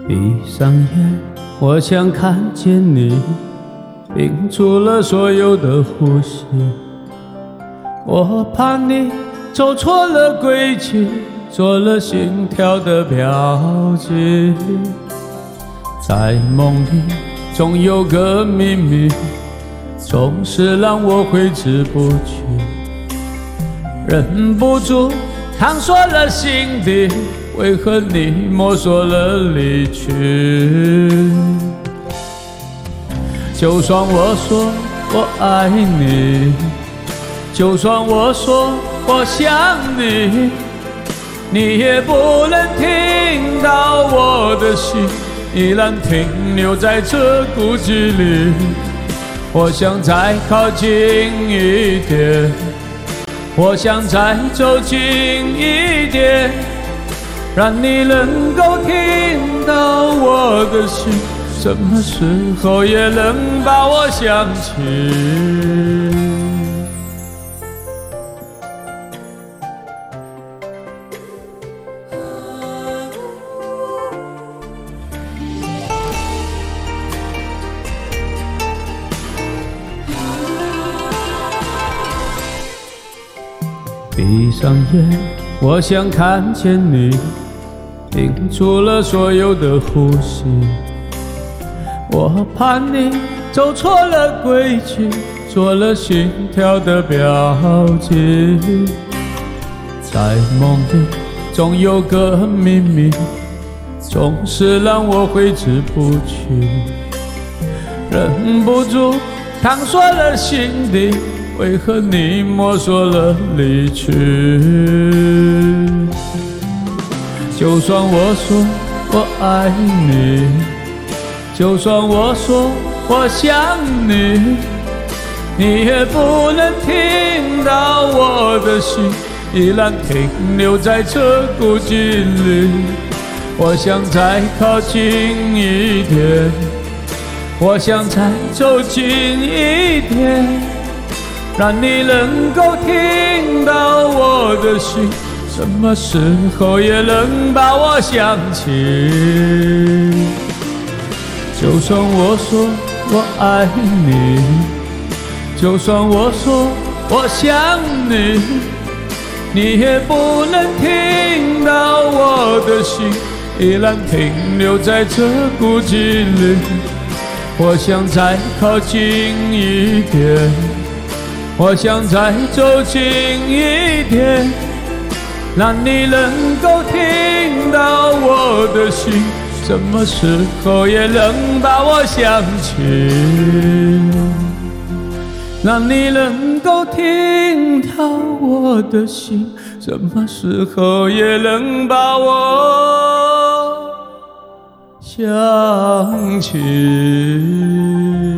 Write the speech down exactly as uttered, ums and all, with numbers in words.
闭上眼，我想看见你，屏住了所有的呼吸。我怕你走错了轨迹，做了心跳的标记。在梦里总有个秘密，总是让我挥之不去，忍不住探索了心底，为何你摸索了离去？就算我说我爱你，就算我说我想你，你也不能听到我的心依然停留在这孤寂里。我想再靠近一点，我想再走近一点，让你能够听到我的心，什么时候也能把我想起。闭上眼，我想看见你，屏住了所有的呼吸。我怕你走错了轨迹，做了心跳的标记。在梦里总有个秘密，总是让我挥之不去，忍不住探索了心底，为何你摸索了离去？就算我说我爱你，就算我说我想你，你也不能听到我的心依然停留在这孤寂里。我想再靠近一点，我想再走近一点，让你能够听到我的心，什么时候也能把我想起。就算我说我爱你，就算我说我想你，你也不能听到我的心依然停留在这孤寂里。我想再靠近一点，我想再走近一点，让你能够听到我的心，什么时候也能把我想起。让你能够听到我的心，什么时候也能把我想起。